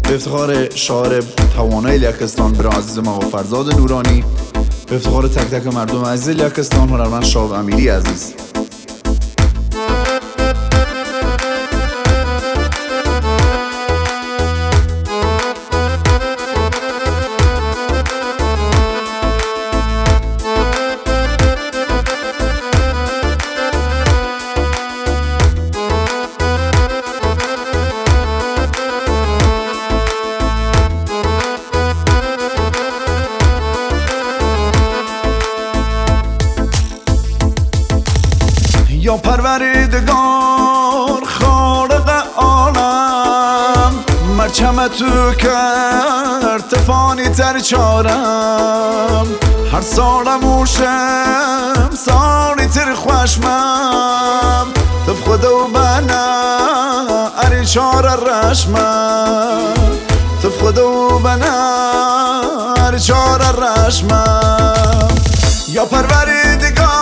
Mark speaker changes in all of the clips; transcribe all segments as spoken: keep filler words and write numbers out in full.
Speaker 1: به افتخار شاعر توانای لیاکستان برای عزیز ما فرزاد نورانی، به افتخار تک تک مردم عزیز لیاکستان، هنرمند شاب امیری عزیز. یا پروردگار خالق عالم، مرچم تو کرد تفانی تر چارم، هر سالم اوشم سالی تر خوشمم، تف خدا و بنا اری چار رشمم، تف خدا و بنا اری چار رشمم. یا پروردگار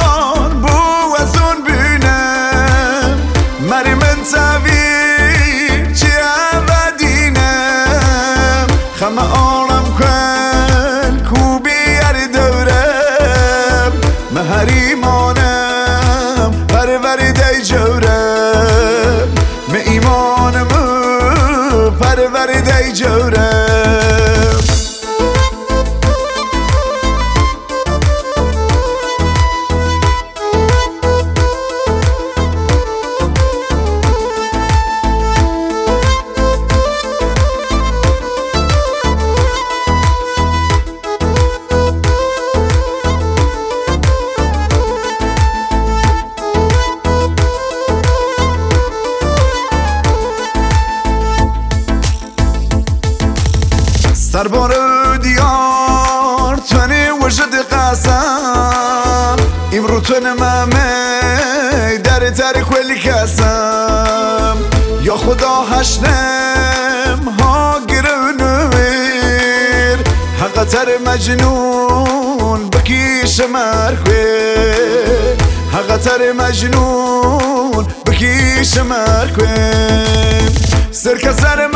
Speaker 1: خم عالم کن کو بیاری دورم، مهر ایمانم پرورده جورم، مه ایمانم پرورده جورم. سربار دیار تونی وجد قسم، امرو تون ممه در تر کلی کسم، یا خدا هشتم ها گرونویر، حقا تر مجنون بکیش مرکویر، حقا تر مجنون بکیش مرکویر. سرکه سر